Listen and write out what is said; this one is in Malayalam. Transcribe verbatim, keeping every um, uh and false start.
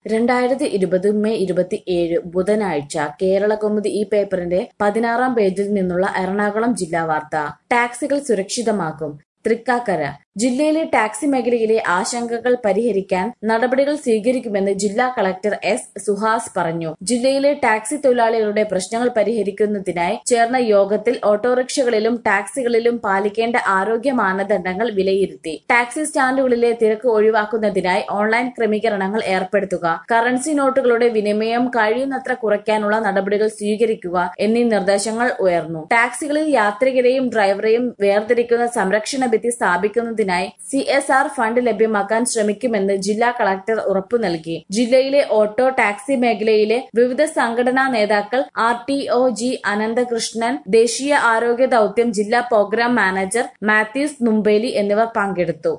രണ്ടായിരത്തി ഇരുപത് മെയ് ഇരുപത്തിയേഴ് ബുധനാഴ്ച കേരളകൗമുദി ഈ പേപ്പറിന്റെ പതിനാറാം പേജിൽ നിന്നുള്ള എറണാകുളം ജില്ലാ വാർത്ത. ടാക്സികൾ സുരക്ഷിതമാക്കും. തൃക്കാക്കര. ജില്ലയിലെ ടാക്സി മേഖലയിലെ ആശങ്കകൾ പരിഹരിക്കാൻ നടപടികൾ സ്വീകരിക്കുമെന്ന് ജില്ലാ കളക്ടർ എസ് സുഹാസ് പറഞ്ഞു. ജില്ലയിലെ ടാക്സി തൊഴിലാളികളുടെ പ്രശ്നങ്ങൾ പരിഹരിക്കുന്നതിനായി ചേർന്ന യോഗത്തിൽ ഓട്ടോറിക്ഷകളിലും ടാക്സികളിലും പാലിക്കേണ്ട ആരോഗ്യ മാനദണ്ഡങ്ങൾ വിലയിരുത്തി. ടാക്സി സ്റ്റാൻഡുകളിലെ തിരക്ക് ഒഴിവാക്കുന്നതിനായി ഓൺലൈൻ ക്രമീകരണങ്ങൾ ഏർപ്പെടുത്തുക, കറൻസി നോട്ടുകളുടെ വിനിമയം കഴിയുന്നത്ര കുറയ്ക്കാനുള്ള നടപടികൾ സ്വീകരിക്കുക എന്നീ നിർദ്ദേശങ്ങൾ ഉയർന്നു. ടാക്സികളിൽ യാത്രികരെയും ഡ്രൈവറെയും വേർതിരിക്കുന്ന സംരക്ഷണ ഭിത്തി സ്ഥാപിക്കുന്നതിനായി സി എസ് ആർ ഫണ്ട് ലഭ്യമാക്കാൻ ശ്രമിക്കുമെന്ന് ജില്ലാ കളക്ടർ ഉറപ്പു നൽകി. ജില്ലയിലെ ഓട്ടോ ടാക്സി മേഖലയിലെ വിവിധ സംഘടനാ നേതാക്കൾ, R T O G Ananthakrishnan, ദേശീയ ആരോഗ്യ ദൌത്യം ജില്ലാ പ്രോഗ്രാം മാനേജർ മാത്യൂസ് നുമ്പേലി എന്നിവർ പങ്കെടുത്തു.